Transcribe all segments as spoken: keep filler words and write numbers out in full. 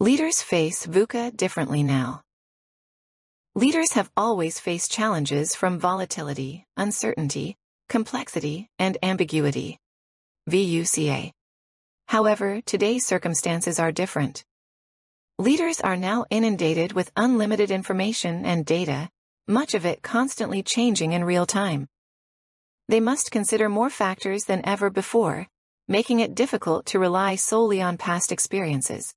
Leaders face VUCA differently now. Leaders have always faced challenges from volatility, uncertainty, complexity, and ambiguity. VUCA. However, today's circumstances are different. Leaders are now inundated with unlimited information and data, much of it constantly changing in real time. They must consider more factors than ever before, making it difficult to rely solely on past experiences.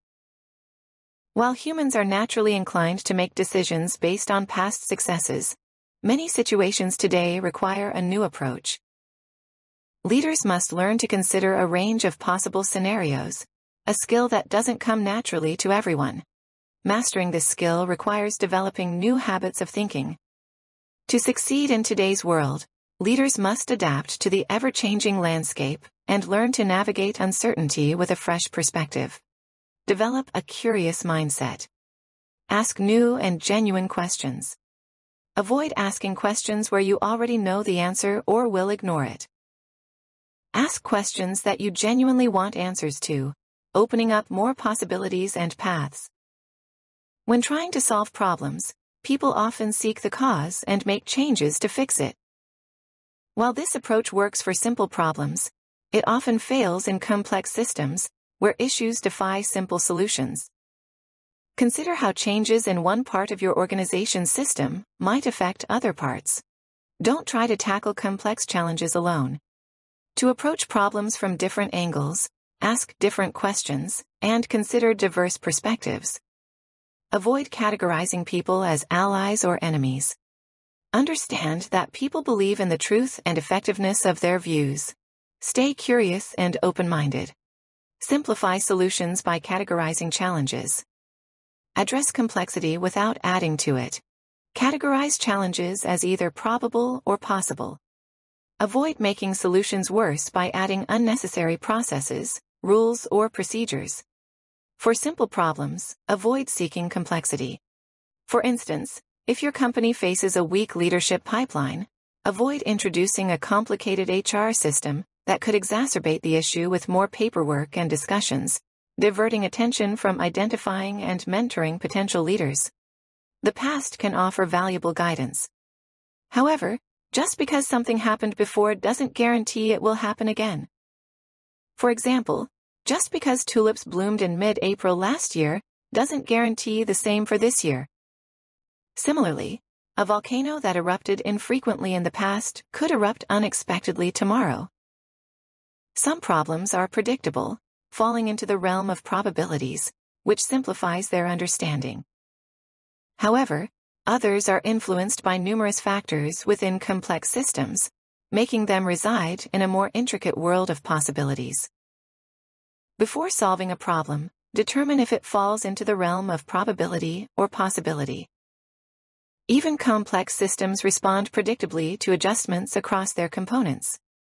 While humans are naturally inclined to make decisions based on past successes, many situations today require a new approach. Leaders must learn to consider a range of possible scenarios, a skill that doesn't come naturally to everyone. Mastering this skill requires developing new habits of thinking. To succeed in today's world, leaders must adapt to the ever-changing landscape and learn to navigate uncertainty with a fresh perspective. Develop a curious mindset. Ask new and genuine questions. Avoid asking questions where you already know the answer or will ignore it. Ask questions that you genuinely want answers to, opening up more possibilities and paths. When trying to solve problems, people often seek the cause and make changes to fix it. While this approach works for simple problems, it often fails in complex systems, where issues defy simple solutions. Consider how changes in one part of your organization's system might affect other parts. Don't try to tackle complex challenges alone. To approach problems from different angles, ask different questions, and consider diverse perspectives. Avoid categorizing people as allies or enemies. Understand that people believe in the truth and effectiveness of their views. Stay curious and open-minded. Simplify solutions by categorizing challenges. Address complexity without adding to it. Categorize challenges as either probable or possible. Avoid making solutions worse by adding unnecessary processes, rules, or procedures. For simple problems, avoid seeking complexity. For instance, if your company faces a weak leadership pipeline, avoid introducing a complicated H R system that could exacerbate the issue with more paperwork and discussions, diverting attention from identifying and mentoring potential leaders. The past can offer valuable guidance. However, just because something happened before doesn't guarantee it will happen again. For example, just because tulips bloomed in mid-April last year doesn't guarantee the same for this year. Similarly, a volcano that erupted infrequently in the past could erupt unexpectedly tomorrow. Some problems are predictable, falling into the realm of probabilities, which simplifies their understanding. However, others are influenced by numerous factors within complex systems, making them reside in a more intricate world of possibilities. Before solving a problem, determine if it falls into the realm of probability or possibility. Even complex systems respond predictably to adjustments across their components.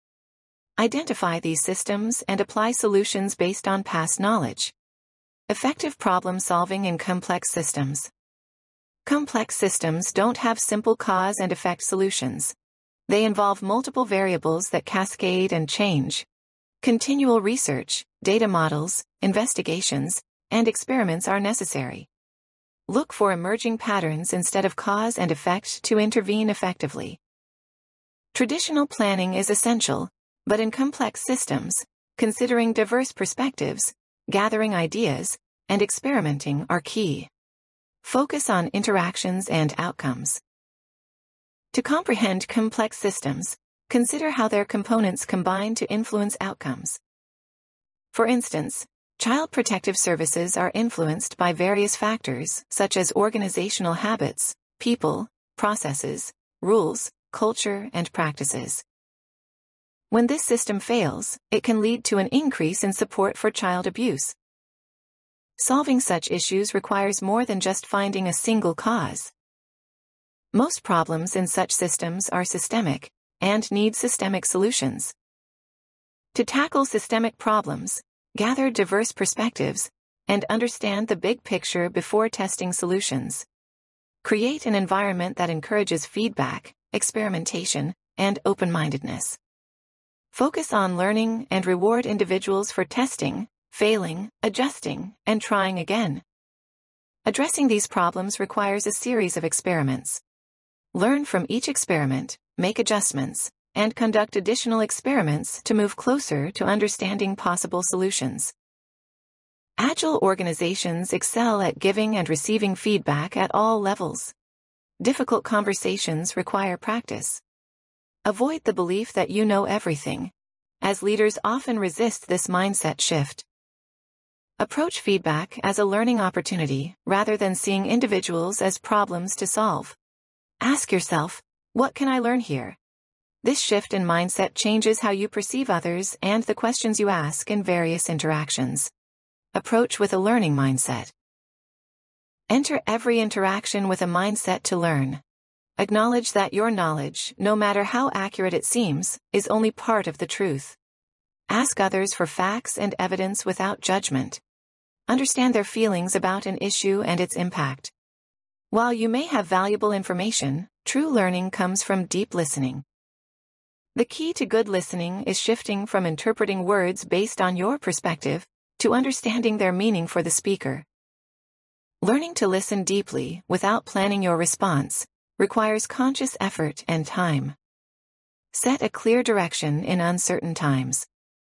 Identify these systems and apply solutions based on past knowledge. Effective problem solving in complex systems. Complex systems don't have simple cause and effect solutions. They involve multiple variables that cascade and change. Continual research, data models, investigations, and experiments are necessary. Look for emerging patterns instead of cause and effect to intervene effectively. Traditional planning is essential, but in complex systems, considering diverse perspectives, gathering ideas, and experimenting are key. Focus on interactions and outcomes. To comprehend complex systems, consider how their components combine to influence outcomes. For instance, child protective services are influenced by various factors such as organizational habits, people, processes, rules, culture, and practices. When this system fails, it can lead to an increase in support for child abuse. Solving such issues requires more than just finding a single cause. Most problems in such systems are systemic and need systemic solutions. To tackle systemic problems, gather diverse perspectives and understand the big picture before testing solutions. Create an environment that encourages feedback, experimentation, and open-mindedness. Focus on learning and reward individuals for testing, failing, adjusting, and trying again. Addressing these problems requires a series of experiments. Learn from each experiment, make adjustments, and conduct additional experiments to move closer to understanding possible solutions. Agile organizations excel at giving and receiving feedback at all levels. Difficult conversations require practice. Avoid the belief that you know everything, as leaders often resist this mindset shift. Approach feedback as a learning opportunity rather than seeing individuals as problems to solve. Ask yourself, what can I learn here? This shift in mindset changes how you perceive others and the questions you ask in various interactions. Approach with a learning mindset. Enter every interaction with a mindset to learn. Acknowledge that your knowledge, no matter how accurate it seems, is only part of the truth. Ask others for facts and evidence without judgment. Understand their feelings about an issue and its impact. While you may have valuable information, true learning comes from deep listening. The key to good listening is shifting from interpreting words based on your perspective to understanding their meaning for the speaker. Learning to listen deeply without planning your response requires conscious effort and time. Set a clear direction in uncertain times.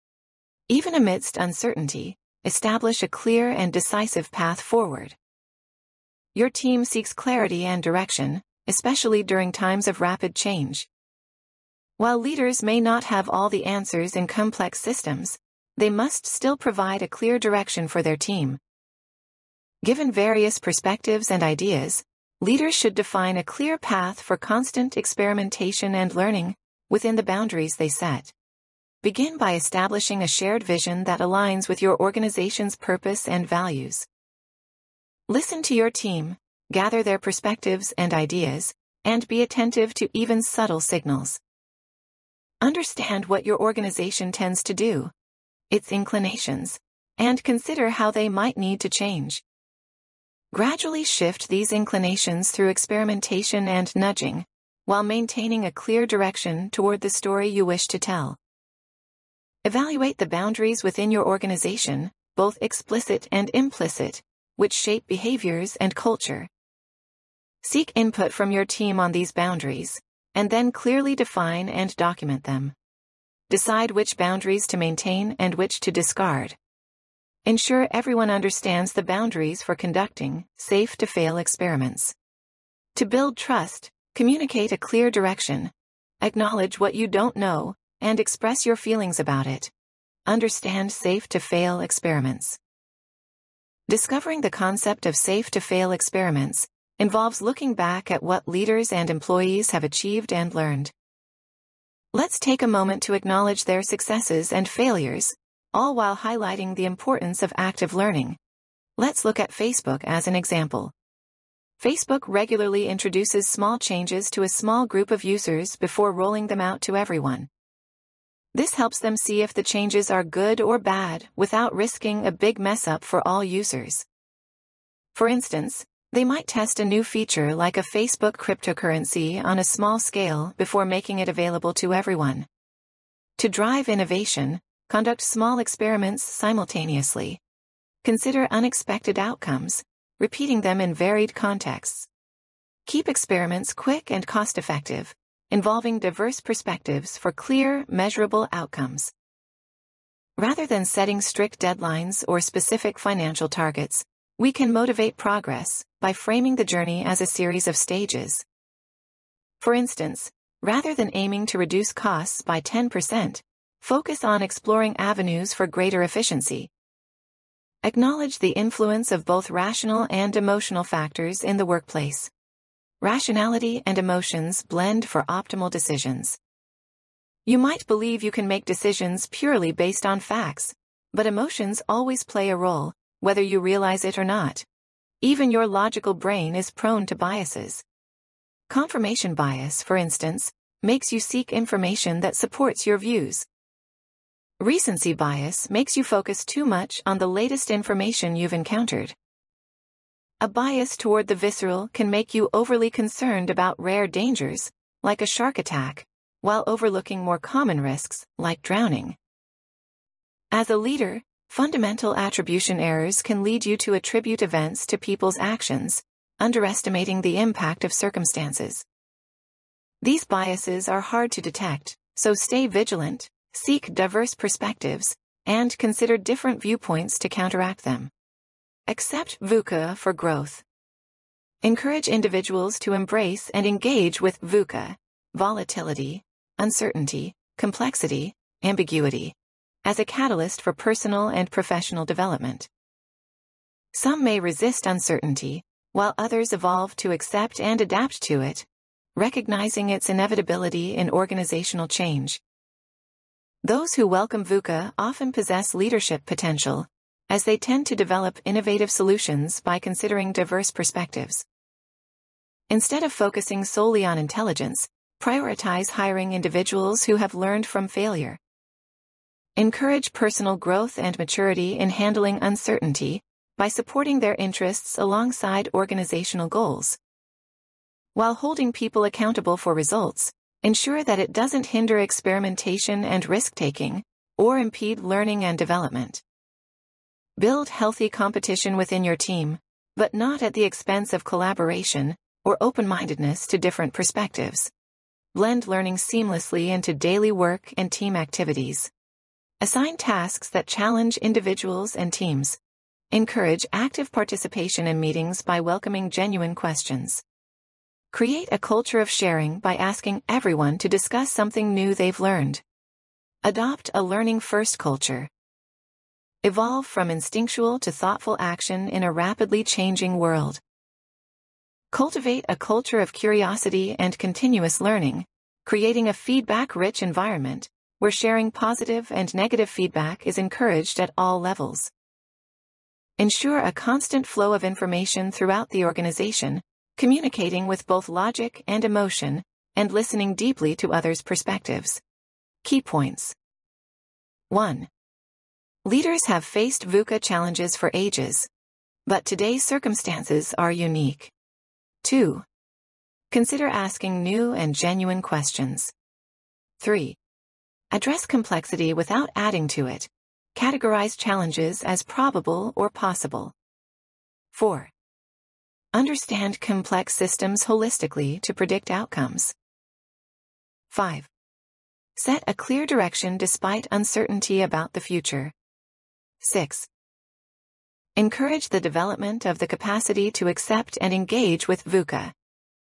Even amidst uncertainty, establish a clear and decisive path forward. Your team seeks clarity and direction, especially during times of rapid change. While leaders may not have all the answers in complex systems, they must still provide a clear direction for their team. Given various perspectives and ideas, leaders should define a clear path for constant experimentation and learning within the boundaries they set. Begin by establishing a shared vision that aligns with your organization's purpose and values. Listen to your team, gather their perspectives and ideas, and be attentive to even subtle signals. Understand what your organization tends to do, its inclinations, and consider how they might need to change. Gradually shift these inclinations through experimentation and nudging, while maintaining a clear direction toward the story you wish to tell. Evaluate the boundaries within your organization, both explicit and implicit, which shape behaviors and culture. Seek input from your team on these boundaries, and then clearly define and document them. Decide which boundaries to maintain and which to discard. Ensure everyone understands the boundaries for conducting safe-to-fail experiments. To build trust, communicate a clear direction. Acknowledge what you don't know, and express your feelings about it. Understand safe-to-fail experiments. Discovering the concept of safe-to-fail experiments involves looking back at what leaders and employees have achieved and learned. Let's take a moment to acknowledge their successes and failures, all while highlighting the importance of active learning. Let's look at Facebook as an example. Facebook regularly introduces small changes to a small group of users before rolling them out to everyone. This helps them see if the changes are good or bad without risking a big mess-up for all users. For instance, they might test a new feature like a Facebook cryptocurrency on a small scale before making it available to everyone. To drive innovation, conduct small experiments simultaneously. Consider unexpected outcomes, repeating them in varied contexts. Keep experiments quick and cost-effective, involving diverse perspectives for clear, measurable outcomes. Rather than setting strict deadlines or specific financial targets, we can motivate progress by framing the journey as a series of stages. For instance, rather than aiming to reduce costs by ten percent, focus on exploring avenues for greater efficiency. Acknowledge the influence of both rational and emotional factors in the workplace. Rationality and emotions blend for optimal decisions. You might believe you can make decisions purely based on facts, but emotions always play a role, whether you realize it or not. Even your logical brain is prone to biases. Confirmation bias, for instance, makes you seek information that supports your views. Recency bias makes you focus too much on the latest information you've encountered. A bias toward the visceral can make you overly concerned about rare dangers, like a shark attack, while overlooking more common risks, like drowning. As a leader, Fundamental attribution errors can lead you to attribute events to people's actions, underestimating the impact of circumstances. These biases are hard to detect, so stay vigilant, seek diverse perspectives, and consider different viewpoints to counteract them. Accept VUCA for growth. Encourage individuals to embrace and engage with VUCA, volatility, uncertainty, complexity, ambiguity, as a catalyst for personal and professional development. Some may resist uncertainty, while others evolve to accept and adapt to it, recognizing its inevitability in organizational change. Those who welcome VUCA often possess leadership potential, as they tend to develop innovative solutions by considering diverse perspectives. Instead of focusing solely on intelligence, prioritize hiring individuals who have learned from failure. Encourage personal growth and maturity in handling uncertainty by supporting their interests alongside organizational goals. While holding people accountable for results, ensure that it doesn't hinder experimentation and risk-taking, or impede learning and development. Build healthy competition within your team, but not at the expense of collaboration or open-mindedness to different perspectives. Blend learning seamlessly into daily work and team activities. Assign tasks that challenge individuals and teams. Encourage active participation in meetings by welcoming genuine questions. Create a culture of sharing by asking everyone to discuss something new they've learned. Adopt a learning-first culture. Evolve from instinctual to thoughtful action in a rapidly changing world. Cultivate a culture of curiosity and continuous learning, creating a feedback-rich environment where sharing positive and negative feedback is encouraged at all levels. Ensure a constant flow of information throughout the organization, communicating with both logic and emotion, and listening deeply to others' perspectives. Key points. one. Leaders have faced VUCA challenges for ages, but today's circumstances are unique. two. Consider asking new and genuine questions. three. Address complexity without adding to it. Categorize challenges as probable or possible. four. Understand complex systems holistically to predict outcomes. five. Set a clear direction despite uncertainty about the future. six. Encourage the development of the capacity to accept and engage with VUCA.